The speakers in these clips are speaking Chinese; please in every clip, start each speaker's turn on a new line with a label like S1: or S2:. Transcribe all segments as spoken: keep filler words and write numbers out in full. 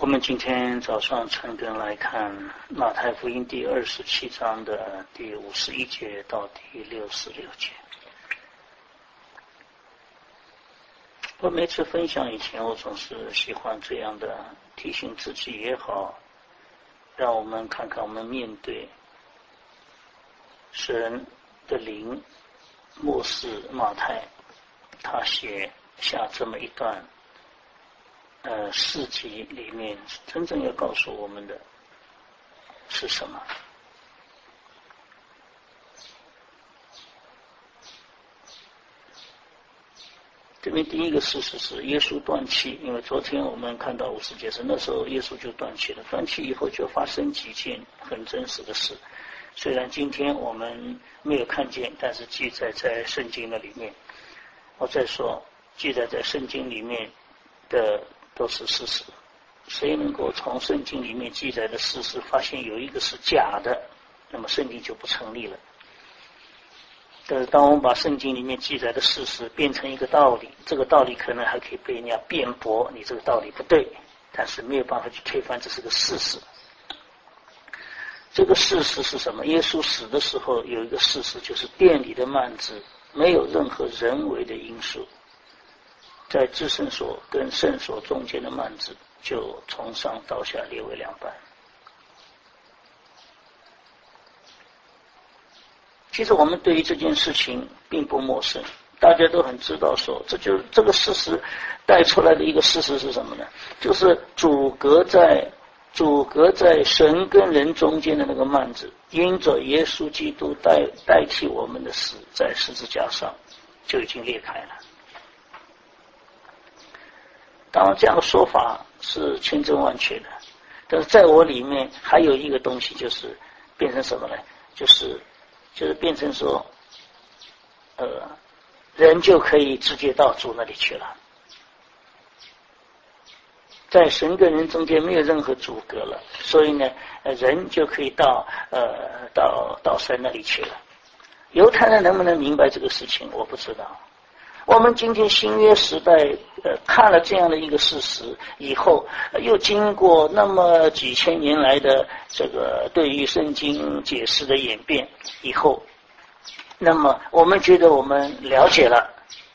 S1: 我们今天早上陈根来看马太福音第二十七章的第五十一节到第六十六节。我每次分享以前，我总是喜欢这样的提醒自己也好，让我们看看我们面对神的灵，末世马太他写下这么一段呃，事迹里面真正要告诉我们的是什么？这边第一个事实是耶稣断气，因为昨天我们看到五十节是那时候耶稣就断气了，断气以后就发生几件很真实的事，虽然今天我们没有看见，但是记载在圣经的里面。我再说，记载在圣经里面的都是事实，谁能够从圣经里面记载的事实发现有一个是假的，那么圣经就不成立了。但是当我们把圣经里面记载的事实变成一个道理，这个道理可能还可以被人家辩驳，你这个道理不对，但是没有办法去推翻这是个事实。这个事实是什么？耶稣死的时候有一个事实，就是殿里的幔子没有任何人为的因素，在至圣所跟圣所中间的幔子就从上到下裂为两半。其实我们对于这件事情并不陌生，大家都很知道说，这就这个事实带出来的一个事实是什么呢？就是阻隔在阻隔在神跟人中间的那个幔子，因着耶稣基督代代替我们的死，在十字架上就已经裂开了。当然这样的说法是千真万确的，但是在我里面还有一个东西，就是变成什么呢？就是就是变成说呃，人就可以直接到主那里去了，在神跟人中间没有任何阻隔了，所以呢人就可以到呃到到神那里去了。犹太人能不能明白这个事情我不知道，我们今天新约时代呃看了这样的一个事实以后，又经过那么几千年来的这个对于圣经解释的演变以后，那么我们觉得我们了解了。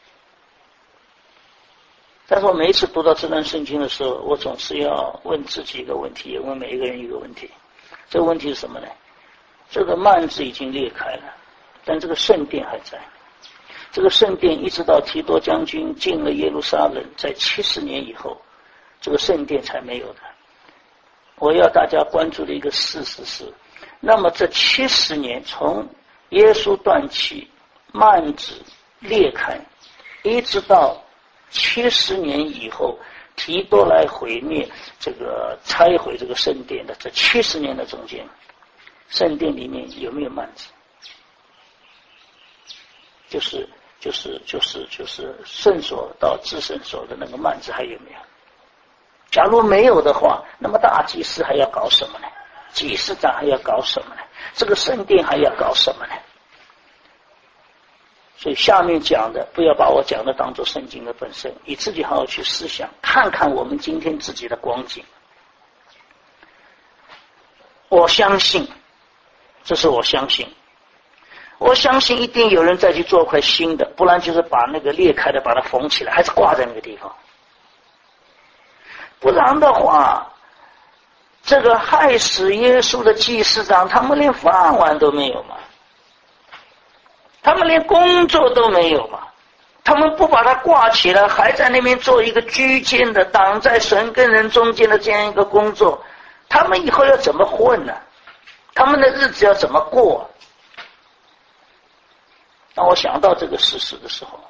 S1: 但是我每一次读到这段圣经的时候，我总是要问自己一个问题，也问每一个人一个问题。这个问题是什么呢？这个幔子已经裂开了，但这个圣殿还在。这个圣殿一直到提多将军进了耶路撒冷，在七十年以后，这个圣殿才没有的。我要大家关注的一个事实是，那么这七十年从耶稣断气，幔子裂开，一直到七十年以后提多来毁灭这个拆毁这个圣殿的这七十年的中间，圣殿里面有没有幔子？就是就是就是就是圣所到至圣所的那个幔子还有没有？假如没有的话，那么大祭司还要搞什么呢？祭司长还要搞什么呢？这个圣殿还要搞什么呢？所以下面讲的不要把我讲的当作圣经的本身，你自己好好去思想，看看我们今天自己的光景。我相信，这是我相信我相信一定有人再去做块新的，不然就是把那个裂开的把它缝起来，还是挂在那个地方。不然的话，这个害死耶稣的祭司长，他们连饭碗都没有嘛，他们连工作都没有嘛，他们不把它挂起来，还在那边做一个居间的挡在神跟人中间的这样一个工作，他们以后要怎么混呢？他们的日子要怎么过？当我想到这个事实的时候，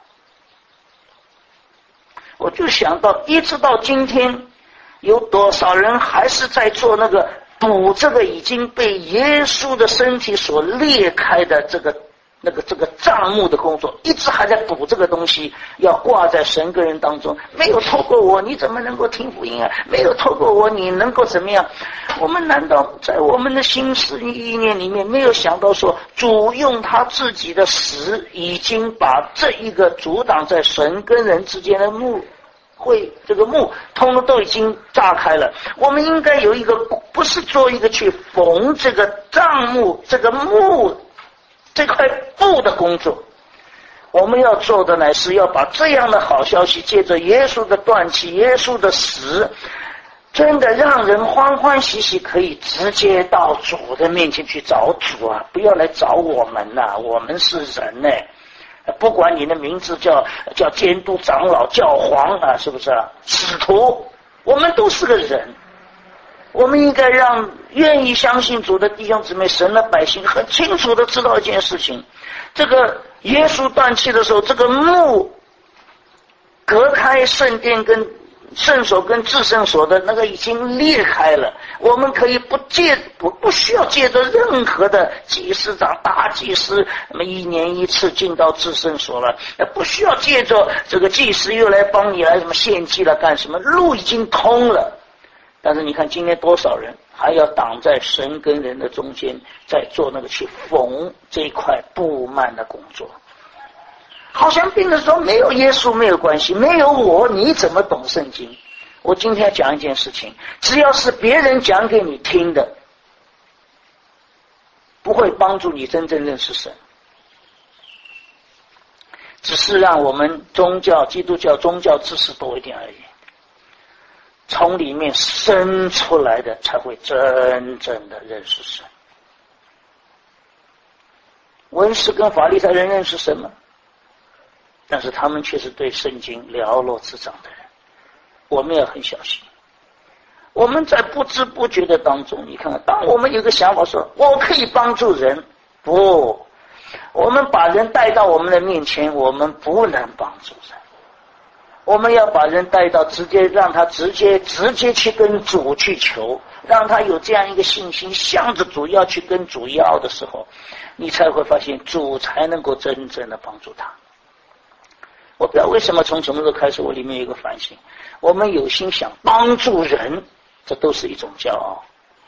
S1: 我就想到一直到今天有多少人还是在做那个补这个已经被耶稣的身体所裂开的这个那个这个账目的工作，一直还在补这个东西，要挂在神跟人当中。没有透过我，你怎么能够听福音啊？没有透过我，你能够怎么样？我们难道在我们的心思意念里面没有想到说，主用他自己的死已经把这一个阻挡在神跟人之间的幕会这个幕通通都已经炸开了。我们应该有一个不不是做一个去缝这个帐幕这个幕这块布的工作，我们要做的乃是要把这样的好消息，借着耶稣的断气，耶稣的死，真的让人欢欢喜喜可以直接到主的面前去找主啊！不要来找我们呐、啊，我们是人呢、欸。不管你的名字叫叫监督长老教皇啊，是不是啊？使徒，我们都是个人。我们应该让愿意相信主的弟兄姊妹、神的百姓很清楚的知道一件事情：这个耶稣断气的时候，这个幕隔开圣殿跟圣所跟至圣所的那个已经裂开了，我们可以不借不不需要借着任何的祭司长、大祭司，那么一年一次进到至圣所了，不需要借着这个祭司又来帮你来什么献祭了干什么，路已经通了。但是你看今天多少人还要挡在神跟人的中间，在做那个去缝这一块布幔的工作。好像病人说没有耶稣没有关系，没有我你怎么懂圣经？我今天要讲一件事情，只要是别人讲给你听的，不会帮助你真正认识神，只是让我们宗教基督教宗教知识多一点而已。从里面生出来的才会真正的认识神。文士跟法利赛人认识神吗？但是他们却是对圣经了若指掌的人，我们要很小心。我们在不知不觉的当中，你看看，当我们有个想法说我可以帮助人，不，我们把人带到我们的面前，我们不能帮助人。我们要把人带到直接让他直接直接去跟主去求，让他有这样一个信心，向着主要去跟主要的时候，你才会发现主才能够真正的帮助他。我不知道为什么从什么时候开始，我里面有一个反省，我们有心想帮助人，这都是一种骄傲。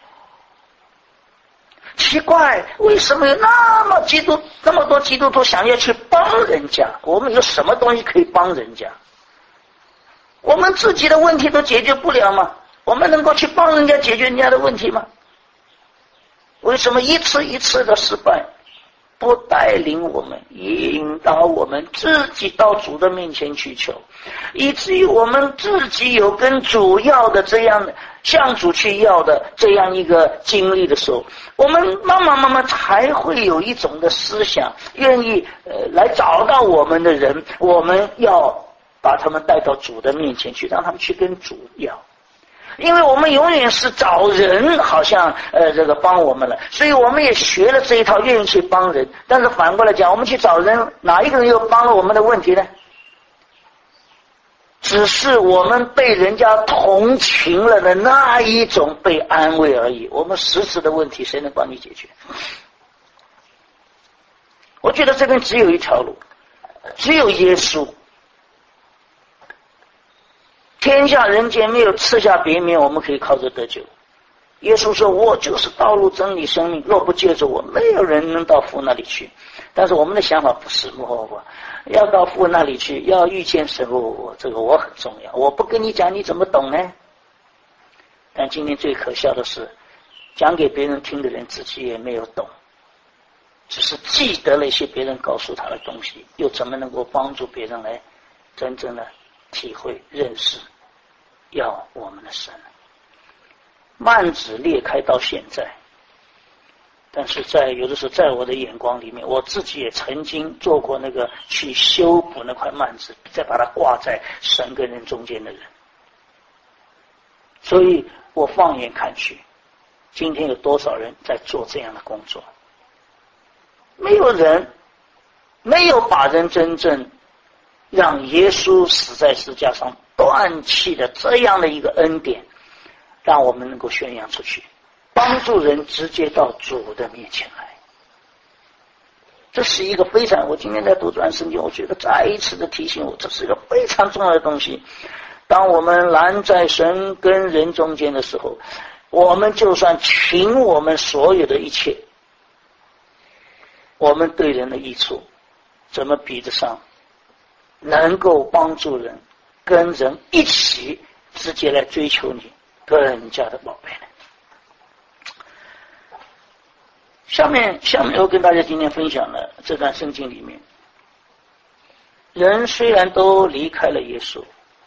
S1: 奇怪，为什么有那么基督那么多基督徒想要去帮人家？我们有什么东西可以帮人家？我们自己的问题都解决不了吗？我们能够去帮人家解决人家的问题吗？为什么一次一次的失败？不带领我们，引导我们自己到主的面前去求，以至于我们自己有跟主要的这样向主去要的这样一个经历的时候，我们慢慢慢慢才会有一种的思想，愿意呃来找到我们的人，我们要把他们带到主的面前去，让他们去跟主要。因为我们永远是找人好像呃这个帮我们了，所以我们也学了这一套，愿意去帮人。但是反过来讲，我们去找人，哪一个人又帮了我们的问题呢？只是我们被人家同情了的那一种被安慰而已，我们实质的问题谁能帮你解决？我觉得这边只有一条路，只有耶稣。天下人间没有赐下别名，我们可以靠着得救。耶稣说我就是道路真理生命，若不借着我，没有人能到父那里去。但是我们的想法不是，我我要到父那里去，要遇见神，我我这个我很重要，我不跟你讲你怎么懂呢？但今天最可笑的是，讲给别人听的人自己也没有懂，只是记得了一些别人告诉他的东西，又怎么能够帮助别人来真正的体会认识要我们的神？幔子裂开到现在，但是在有的时候在我的眼光里面，我自己也曾经做过那个去修补那块幔子，再把它挂在神跟人中间的人。所以我放眼看去，今天有多少人在做这样的工作？没有人，没有把人真正让耶稣死在十字架上断气的这样的一个恩典，让我们能够宣扬出去，帮助人直接到主的面前来。这是一个非常，我今天在读这段圣经，我觉得再一次的提醒我，这是一个非常重要的东西。当我们拦在神跟人中间的时候，我们就算倾我们所有的一切，我们对人的益处怎么比得上能够帮助人跟人一起直接来追求你，更加的宝贝了。下面下面我跟大家今天分享了这段圣经里面，人虽然都离开了耶稣，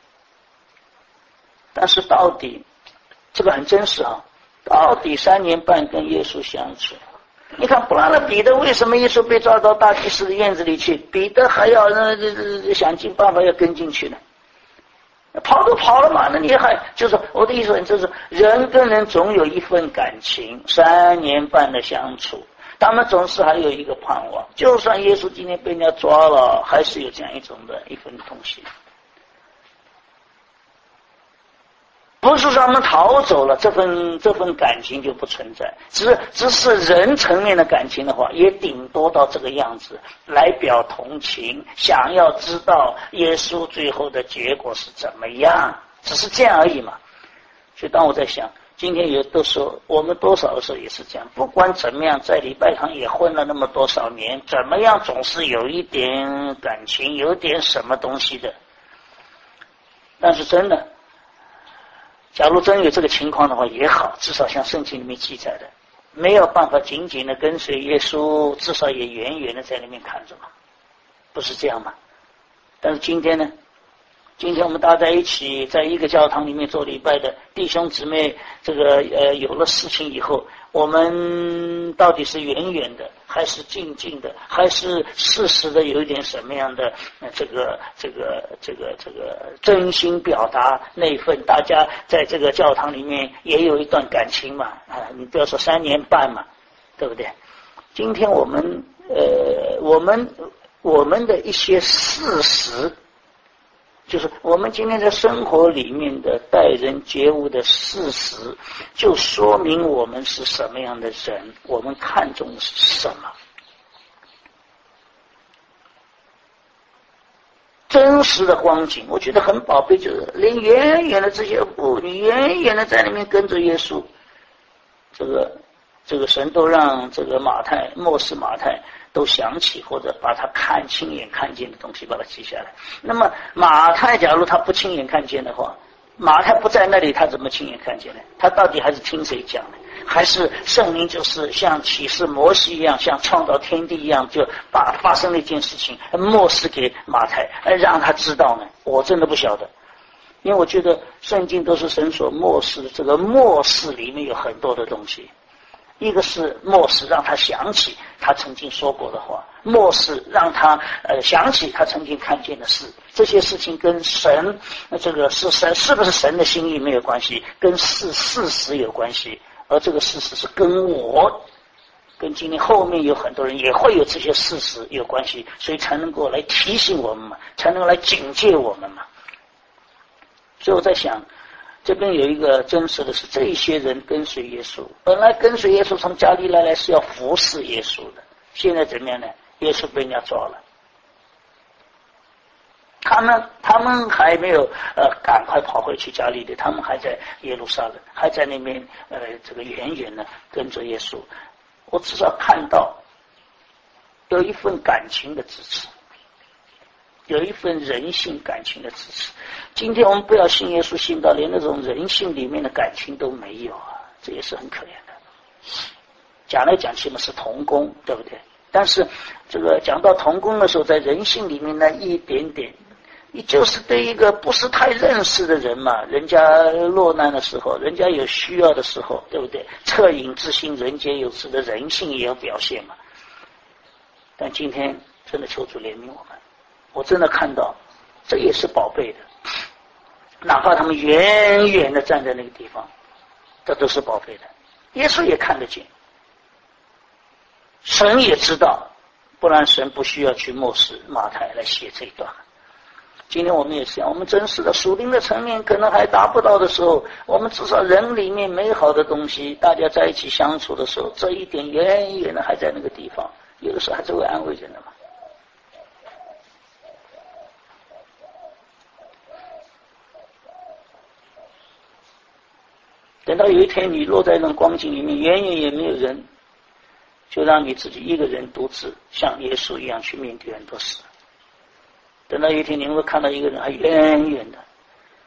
S1: 但是到底这个很真实啊，到底三年半跟耶稣相处。你看，不然了，彼得为什么耶稣被抓到大祭司的院子里去，彼得还要呃想尽办法要跟进去呢？跑都跑了嘛，那你还就是我的意思，就是人跟人总有一份感情，三年半的相处，他们总是还有一个盼望，就算耶稣今天被人家抓了，还是有这样一种的一份东西。不是说他们逃走了，这份这份感情就不存在，只是只是人层面的感情的话，也顶多到这个样子来表同情，想要知道耶稣最后的结果是怎么样，只是这样而已嘛。所以当我在想，今天有的时候我们多少的时候也是这样，不管怎么样，在礼拜堂也混了那么多少年，怎么样总是有一点感情，有点什么东西的。但是真的，假如真有这个情况的话也好，至少像圣经里面记载的，没有办法紧紧的跟随耶稣，至少也远远的在那边看着嘛，不是这样吗？但是今天呢，今天我们大家在一起，在一个教堂里面做礼拜的弟兄姊妹，这个呃有了事情以后，我们到底是远远的，还是近近的，还是适时的有一点什么样的呃这个这个这个这个真心表达那份，大家在这个教堂里面也有一段感情嘛啊，你不要说三年半嘛，对不对？今天我们呃我们我们的一些事实，就是我们今天在生活里面的待人接物的事实，就说明我们是什么样的人，我们看重的是什么。真实的光景，我觉得很宝贝，就是连远远的这些妇女，远远的在那边跟着耶稣，这个这个神都让这个马太末世马太都想起，或者把他看亲眼看见的东西把它记下来。那么马太假如他不亲眼看见的话，马太不在那里，他怎么亲眼看见呢？他到底还是听谁讲呢？还是圣灵就是像启示摩西一样，像创造天地一样，就把发生了一件事情默示给马太，让他知道呢？我真的不晓得，因为我觉得圣经都是神所默示的，这个默示里面有很多的东西。一个是默示让他想起他曾经说过的话，默示让他呃想起他曾经看见的事，这些事情跟神这个是神是不是神的心意没有关系，跟事事实有关系，而这个事实是跟我跟今天后面有很多人也会有这些事实有关系，所以才能够来提醒我们嘛，才能够来警戒我们嘛。所以我在想，这边有一个真实的是，这一些人跟随耶稣，本来跟随耶稣从加利利来是要服侍耶稣的，现在怎么样呢？耶稣被人家抓了，他们他们还没有呃赶快跑回去加利利，他们还在耶路撒冷，还在那边呃这个远远的跟着耶稣。我至少看到有一份感情的支持，有一份人性感情的支持。今天我们不要信耶稣信到连那种人性里面的感情都没有啊，这也是很可怜的。讲来讲去嘛是同工，对不对？但是这个讲到同工的时候，在人性里面呢一点点，你就是对一个不是太认识的人嘛，人家落难的时候，人家有需要的时候，对不对？恻隐之心，人皆有之的人性也有表现嘛。但今天真的求主怜悯我们，我真的看到这也是宝贝的，哪怕他们远远的站在那个地方，这都是宝贝的。耶稣也看得见，神也知道，不然神不需要去默示马太来写这一段。今天我们也是，我们真实的属灵的层面可能还达不到的时候，我们至少人里面美好的东西，大家在一起相处的时候，这一点远远的还在那个地方，有的时候还是会安慰人的嘛。等到有一天你落在那种光景里面，远远也没有人，就让你自己一个人独自像耶稣一样去面对很多事。等到有一天你会看到一个人还远远的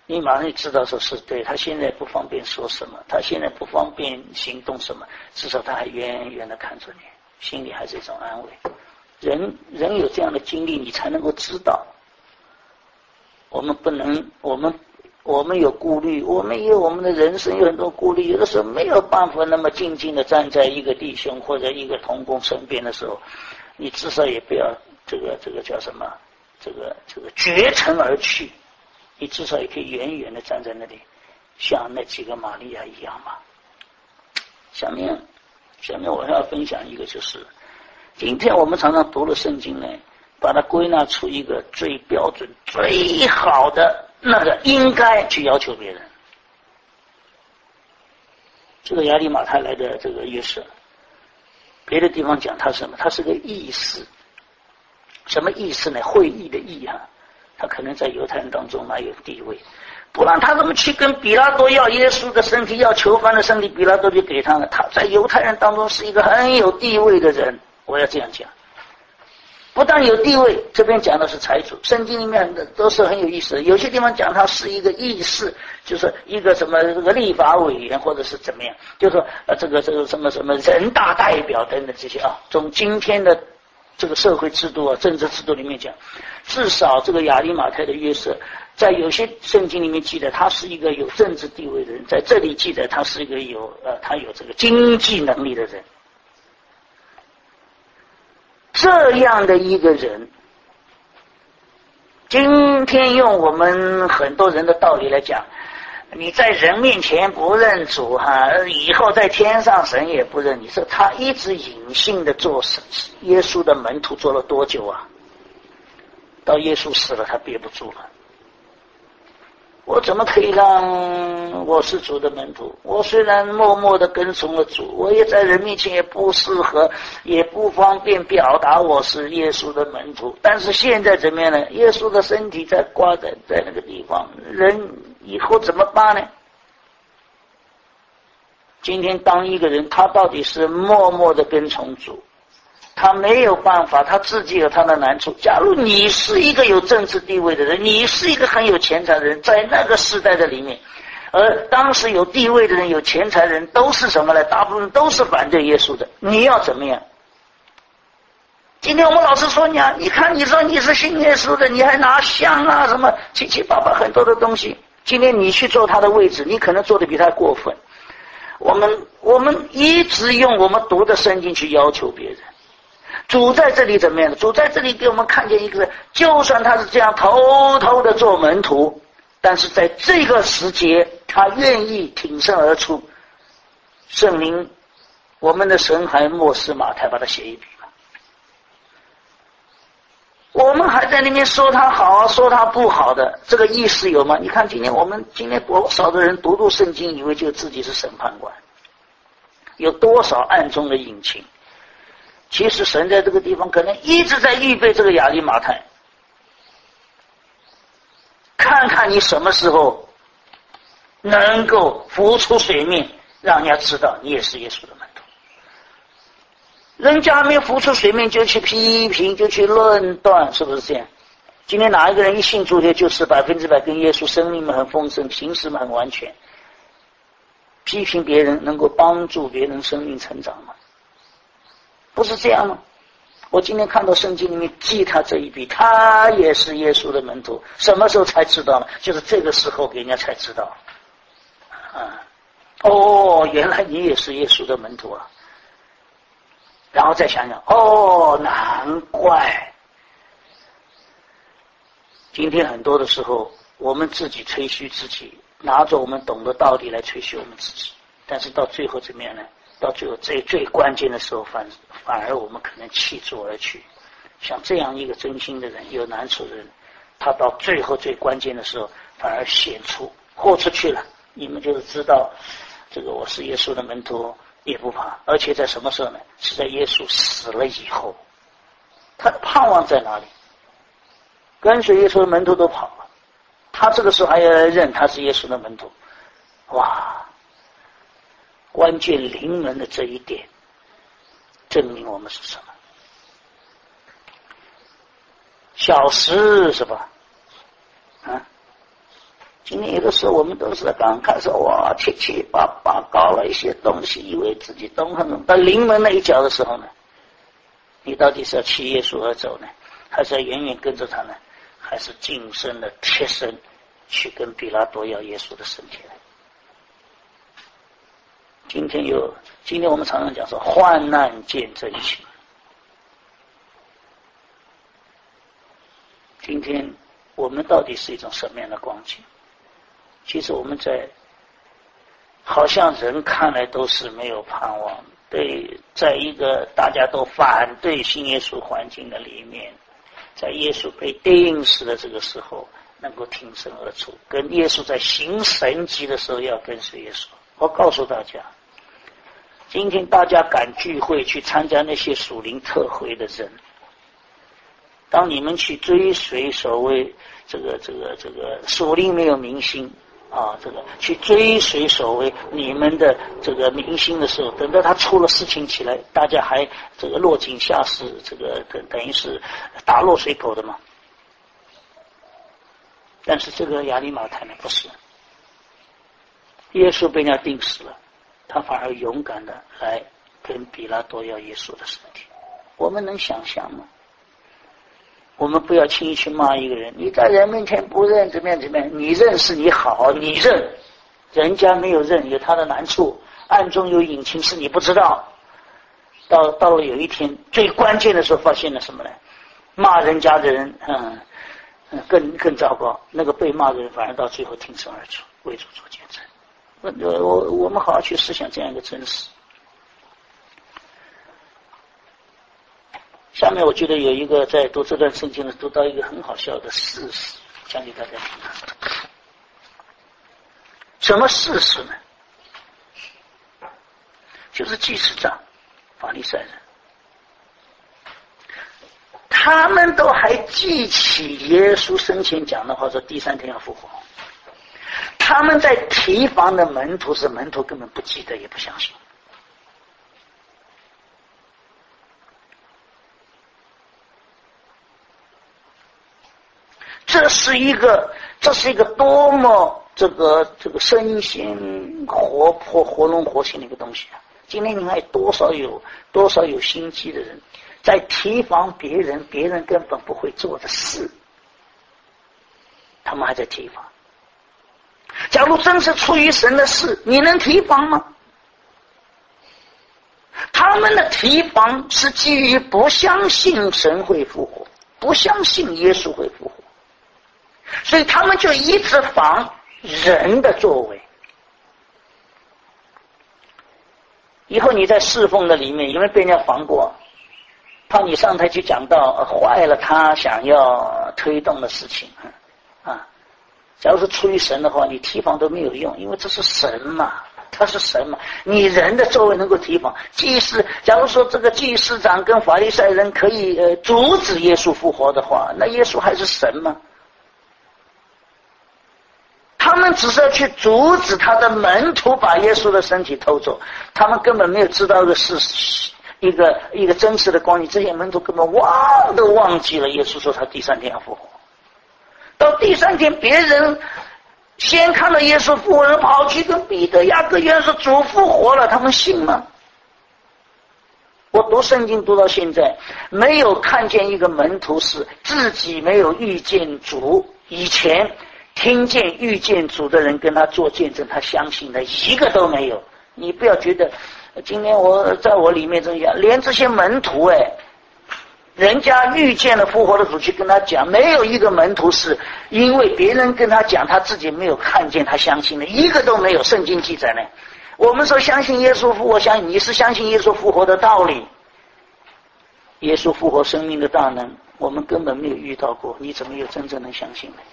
S1: 你马上就知道说是对，他现在不方便说什么，他现在不方便行动什么，至少他还远远的看着你，心里还是一种安慰。人人有这样的经历，你才能够知道。我们不能，我们我们有顾虑，我们也有我们的人生有很多顾虑，有的时候没有办法那么静静的站在一个弟兄或者一个同工身边的时候，你至少也不要这个这个叫什么，这个这个绝尘而去，你至少也可以远远的站在那里，像那几个玛利亚一样嘛。下面下面我还要分享一个，就是今天我们常常读了圣经呢，把它归纳出一个最标准最好的那个应该去要求别人。这个亚利马太来的这个约瑟，别的地方讲他什么，他是个义士。什么意思呢？会义的义啊，他可能在犹太人当中蛮有地位，不然他怎么去跟比拉多要耶稣的身体，要囚犯的身体，比拉多就给他了。他在犹太人当中是一个很有地位的人，我要这样讲。不但有地位，这边讲的是财主，圣经里面的都是很有意思的。有些地方讲他是一个议事，就是一个什么这个立法委员，或者是怎么样，就是说呃这个这个什么什么人大代表等等这些啊。从今天的这个社会制度啊、政治制度里面讲，至少这个亚利马太的约瑟，在有些圣经里面记载他是一个有政治地位的人，在这里记载他是一个有呃他有这个经济能力的人。这样的一个人，今天用我们很多人的道理来讲，你在人面前不认主哈，以后在天上神也不认你。说他一直隐性的做耶稣的门徒做了多久啊？到耶稣死了，他憋不住了。我怎么可以让我是主的门徒？我虽然默默的跟从了主，我也在人面前也不适合，也不方便表达我是耶稣的门徒。但是现在怎么样呢？耶稣的身体在挂在在那个地方，人以后怎么办呢？今天当一个人，他到底是默默的跟从主，他没有办法，他自己有他的难处。假如你是一个有政治地位的人，你是一个很有钱财的人，在那个时代的里面，而当时有地位的人、有钱财的人都是什么呢？大部分都是反对耶稣的。你要怎么样？今天我们老师说你啊，你看你说你是信耶稣的，你还拿香啊什么七七八八很多的东西。今天你去坐他的位置，你可能做的比他过分。我们我们一直用我们读的圣经去要求别人。主在这里怎么样？主在这里给我们看见一个人，就算他是这样偷偷的做门徒，但是在这个时节，他愿意挺身而出。圣灵，我们的神还默示马太把他写一笔了。我们还在那边说他好，说他不好的，这个意思有吗？你看今天我们今天多少的人读读圣经，以为就自己是审判官，有多少暗中的隐情？其实神在这个地方可能一直在预备这个亚利马太，看看你什么时候能够浮出水面，让人家知道你也是耶稣的门徒。人家没有浮出水面就去批评，就去论断，是不是这样？今天哪一个人一信主就是百分之百跟耶稣，生命们很丰盛，行事们很完全？批评别人能够帮助别人生命成长吗？不是这样吗？我今天看到圣经里面记他这一笔，他也是耶稣的门徒。什么时候才知道呢？就是这个时候给人家才知道。啊，哦，原来你也是耶稣的门徒啊。然后再想想，哦，难怪。今天很多的时候，我们自己吹嘘自己，拿着我们懂的道理来吹嘘我们自己，但是到最后怎么样呢？到最后最最关键的时候，反反而我们可能弃主而去。像这样一个真心的人，有难处的人，他到最后最关键的时候，反而显出豁出去了。你们就是知道，这个我是耶稣的门徒，也不怕。而且在什么时候呢？是在耶稣死了以后。他的盼望在哪里？跟随耶稣的门徒都跑了，他这个时候还要认他是耶稣的门徒。哇！关键临门的这一点，证明我们是什么？小时是吧？啊， 今天有的时候我们都是刚开始哇七七八八搞了一些东西，以为自己懂很懂，到临门那一脚的时候呢，你到底是要弃耶稣而走呢，还是要远远跟着他呢，还是近身的贴身去跟比拉多要耶稣的身体呢？今天有，今天我们常常讲说患难见真情。今天我们到底是一种什么样的光景？其实我们在好像人看来都是没有盼望，对，在一个大家都反对信耶稣环境的里面，在耶稣被钉死的这个时候能够挺身而出，跟耶稣在行神迹的时候要跟随耶稣。我告诉大家，今天大家敢聚会去参加那些属灵特会的人，当你们去追随所谓这个这个这个属灵没有明星啊，这个去追随所谓你们的这个明星的时候，等到他出了事情起来，大家还这个落井下石，这个等等于是打落水狗的嘛。但是这个亚利马太呢不是，耶稣被人家钉死了，他反而勇敢的来跟比拉多要耶稣的身体。我们能想象吗？我们不要轻易去骂一个人，你在人面前不认怎么样怎么样，你认是你好，你认，人家没有认，有他的难处，暗中有隐情是你不知道。到到了有一天最关键的时候，发现了什么呢？骂人家的人，嗯，嗯更更糟糕，那个被骂的人反而到最后挺身而出，为主做见证。我我我们好好去思想这样一个真实。下面我觉得有一个在读这段圣经的读到一个很好笑的事实，讲给大家听。什么事实呢？就是祭司长、法利赛人，他们都还记起耶稣生前讲的话，说第三天要复活。他们在提防的门徒是门徒根本不记得，也不相信。这是一个，这是一个多么这个这个身心活泼、活龙活现的一个东西啊！今天你看多少有多少有心机的人，在提防别人，别人根本不会做的事，他们还在提防。假如真是出于神的事，你能提防吗？他们的提防是基于不相信神会复活，不相信耶稣会复活。所以他们就一直防人的作为。以后你在侍奉的里面有没有被人家防过？怕你上台去讲到坏了他想要推动的事情啊！假如是出于神的话，你提防都没有用，因为这是神嘛，他是神嘛，你人的作为能够提防。祭司，假如说这个祭司长跟法利赛人可以呃阻止耶稣复活的话，那耶稣还是神吗？他们只是要去阻止他的门徒把耶稣的身体偷走，他们根本没有知道一个事实，一个一个真实的光景。这些门徒根本忘都忘记了耶稣说他第三天要复活。到第三天，别人先看到耶稣复活，人跑去跟彼得、雅各、约翰说主复活了，他们信吗？我读圣经读到现在，没有看见一个门徒是自己没有遇见主以前听见遇见主的人跟他做见证，他相信的一个都没有。你不要觉得今天我在我里面这样，连这些门徒哎，人家遇见了复活的主去跟他讲，没有一个门徒是因为别人跟他讲他自己没有看见他相信的，一个都没有。圣经记载呢，我们说相信耶稣复活，相信你是相信耶稣复活的道理，耶稣复活生命的大能我们根本没有遇到过，你怎么有真正能相信呢？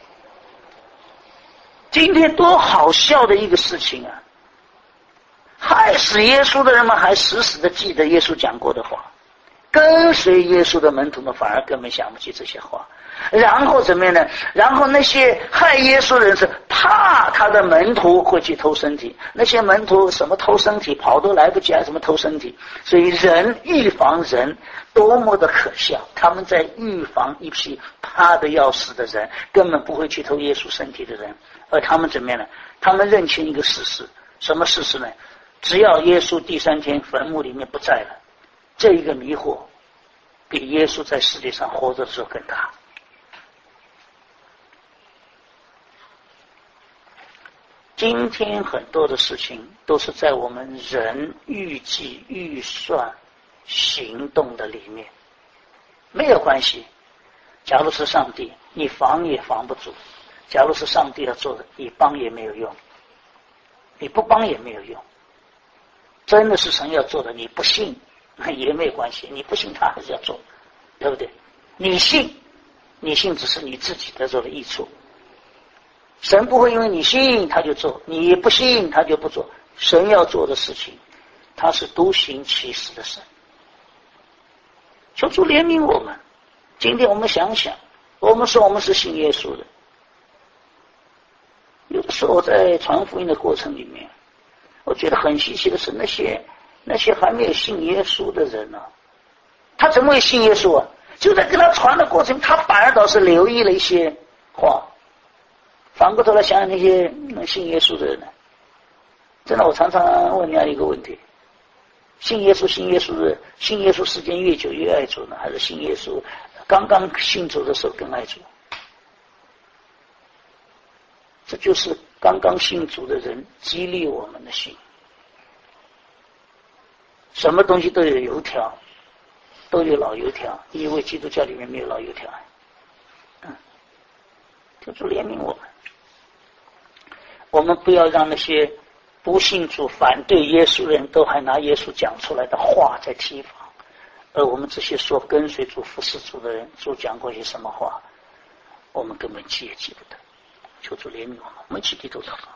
S1: 今天多好笑的一个事情啊！害死耶稣的人们还死死的记得耶稣讲过的话，跟随耶稣的门徒们反而根本想不起这些话。然后怎么样呢？然后那些害耶稣的人是怕他的门徒会去偷身体，那些门徒什么偷身体跑都来不及，还什么偷身体。所以人预防人多么的可笑，他们在预防一批怕的要死的人，根本不会去偷耶稣身体的人， 而他们怎么样呢？他们认清一个事实，什么事实呢？只要耶稣第三天坟墓里面不在了，这一个迷惑比耶稣在世界上活着的时候更大。今天很多的事情都是在我们人预计、预算、行动的里面，没有关系。假如是上帝，你防也防不住；假如是上帝要做的，你帮也没有用，你不帮也没有用。真的是神要做的，你不信也没有关系，你不信他还是要做，对不对？你信，你信只是你自己得做的益处。神不会因为你信他就做，你不信他就不做。神要做的事情，他是独行其事的神。求主怜悯我们。今天我们想想，我们说我们是信耶稣的，有的时候在传福音的过程里面，我觉得很稀奇的是，那些那些还没有信耶稣的人呢、啊，他怎么会信耶稣啊？就在跟他传的过程，他反而倒是留意了一些话。反过头来想想那些信耶稣的人呢，真的，我常常问人家一个问题：信耶稣、信耶稣的，信耶稣时间越久越爱主呢，还是信耶稣刚刚信主的时候更爱主？这就是刚刚信主的人激励我们的心。什么东西都有油条，都有老油条，你以为基督教里面没有老油条？嗯，求主怜悯我们。我们不要让那些不信主、反对耶稣的人都还拿耶稣讲出来的话在提防，而我们这些说跟随主、服侍主的人，主讲过些什么话，我们根本记也记不得。求主怜悯我们，我们一起低头祷告。